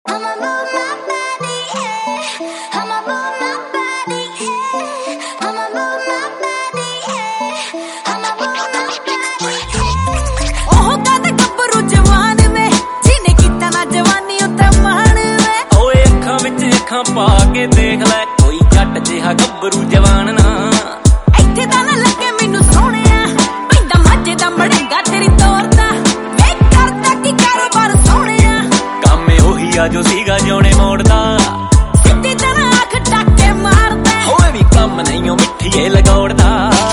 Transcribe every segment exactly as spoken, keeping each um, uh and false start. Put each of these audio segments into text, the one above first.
I'ma move my body, yeah. I'ma move my body, yeah. I'ma move my body, yeah. I'ma move my body, yeah. Oh kade gabru jawan me jine kita na jawani utte maan me oye ਅੱਖਾਂ ਵਿੱਚ ਅੱਖਾਂ ਪਾ ਕੇ ਦੇਖ ਲੈ ਕੋਈ ਜੱਟ ਜਿਹਾ ਗੱਭਰੂ ਜਵਾਨ ਨਾ ਇੱਥੇ ਤਾਂ ਨਾ ਲੱਗੇ ਮੈਨੂੰ ਸੋਹਣਿਆ ਪੈਂਦਾ ਮਾਝੇ ਦਾ ਮੜੰਗਾ ਤੇਰੀ ਤੋਰਦਾ ਵੇ ਕਰਦਾ ਕੀ ਕਾਰੋਬਾਰ ਸੋਹਣਿਆ ਕੰਮ ਉਹੀ ਆ ਜੋ ਸੀਗਾ ਜਿਉਣੇ ਮੋੜਦਾ ਸਿੱਧੀ ਤਰ੍ਹਾਂ ਅੱਖ ਟਾਕੇ ਮਾਰਦਾ ਹੋਏ ਵੀ ਕੰਮ ਨਹੀਂ ਉਹ ਮਿੱਠੀਏ ਲਗਾਉੜਦਾ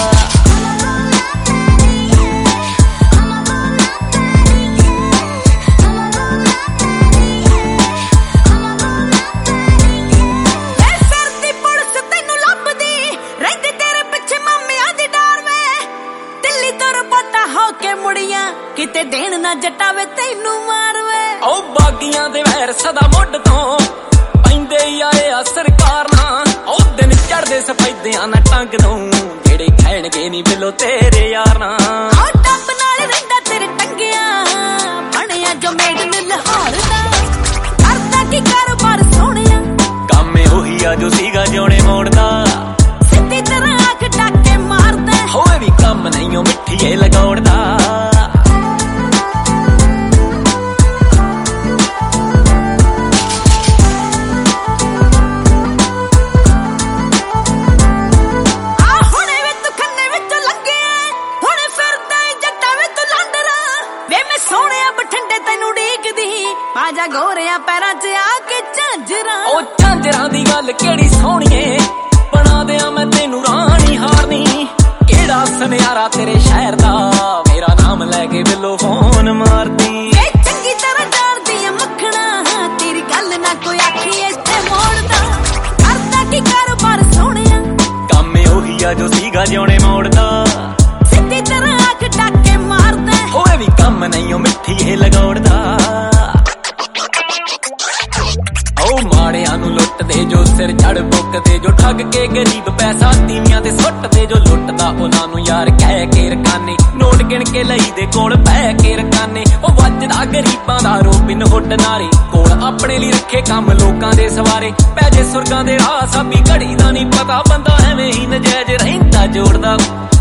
ਕਿਤੇ ਦੇਣ ਨਾ ਜਟਾਵੇ ਤੈਨੂੰ ਮਾਰਵੇ ਓ ਬਾਗੀਆਂ ਦੇ ਵੈਰ ਸਦਾ ਮੁੱਢ ਤੋਂ ਪੈਂਦੇ ਆਏ ਆ ਸਰਕਾਰ ਨਾ ਓ ਦਿਨ ਚੜਦੇ ਸਫੈਦਿਆਂ ਨਾ ਟੰਗ ਨੂੰ ਜਿਹੜੇ ਕਹਿਣਗੇ ਨਹੀਂ ਬਿੱਲੋ ਤੇਰੇ ਯਾਰ ਨਾ ਓ ਟੱਬ ਨਾਲ ਰਹਿੰਦਾ ਤੇਰੇ ਟੰਗਿਆ ਬਣਿਆ ਜੋ ਮੇਡ ਮਿਲ ਲਾਹੌਰ ਦਾ ਕਰਦਾ ਕੀ ਕਾਰੋਬਾਰ ਸੋਹਣਿਆ ਕੰਮ ਉਹੀ ਆ ਜੋ ਸੀਗਾ ਜਿਉਣੇ ਮੋੜਦਾ ਸਿੱਧੀ ਤਰ੍ਹਾਂ ਅੱਖ ਟਾਕੇ ਮਾਰਦਾ ਹੋਏ ਵੀ ਕੰਮ ਨਹੀਂ ਉਹ ਮਿੱਠੀਏ ਲਗਾਉੜਦਾ ਆਜਾ ਗੋਰਿਆਂ ਪੈਰਾਂ 'ਚ ਆ ਕੇ ਝਾਂਜਰਾਂ ਓ ਝਾਂਜਰਾਂ ਦੀ ਗੱਲ ਕਿਹੜੀ ਸੋਹਣੀਏ ਬਣਾ ਦਿਆਂ ਮੈਂ ਤੈਨੂੰ ਰਾਣੀ ਹਾਰਨੀ ਕਿਹੜਾ ਸੁਨਿਆਰਾ ਤੇਰੇ ਸ਼ਹਿਰ ਦਾ ਮੇਰਾ ਨਾਮ ਲੈ ਕੇ ਬਿੱਲੋ ਫੋਨ ਮਾਰਦੀ ਏ ਚੰਗੀ ਤਰ੍ਹਾਂ ਜਾਣਦੀ ਆ ਮੱਖਣਾ ਤੇਰੀ ਗੱਲ ਨਾ ਕੋਈ ਆਖੀ ਇੱਥੇ ਮੋੜਦਾ ਕਰਦਾ ਕੀ ਕਾਰੋਬਾਰ ਸੋਹਣਿਆ ਕੰਮ ਉਹੀ ਆ ਜੋ ਸੀਗਾ ਜਿਉਣੇ ਮੋੜਦਾ ਸਿੱਧੀ ਤਰ੍ਹਾਂ ਅੱਖ ਟਾਕੇ ਮਾਰਦਾ ਹੋਏ ਵੀ ਕੰਮ ਨਹੀਂ ਉਹ ਮਿੱਠੀਏ ਲਗਾਉੜਦਾ ਓ ਮਾੜਿਆਂ ਨੂੰ ਲੁੱਟਦੇ ਜੋ ਸਿਰ ਚੜ ਬੁੱਕਦੇ ਜੋ ਠੱਗ ਕੇ ਗਰੀਬ ਪੈਸਾ ਤੀਵੀਆਂ ਤੇ ਸੁੱਟਦੇ ਜੋ ਲੁੱਟਦਾ ਉਹਨਾਂ ਨੂੰ ਯਾਰ ਕਹਿ ਕੇ ਰਕਾਨੇ ਨੋਟ ਗਿਣ ਕੇ ਲਈਦੇ ਕੋਲ ਬਹਿ ਕੇ ਰਕਾਨੇ ਉਹ ਵੱਜਦਾ ਗਰੀਬਾਂ ਦਾ ਰੋਬਿਨ ਹੁੱਡ ਨਾਰੇ ਕੋਲ ਆਪਣੇ ਲਈ ਰੱਖੇ ਕੰਮ ਲੋਕਾਂ ਦੇ ਸਵਾਰੇ ਪੈ ਜੇ ਸੁਰਗਾਂ ਦੇ ਰਾਹ ਸਾਬੀ ਘੜੀ ਦਾ ਨਹੀਂ ਪਤਾ ਬੰਦਾ ਐਵੇਂ ਹੀ ਨਜਾਇਜ਼ ਰਹਿੰਦਾ ਜੋੜਦਾ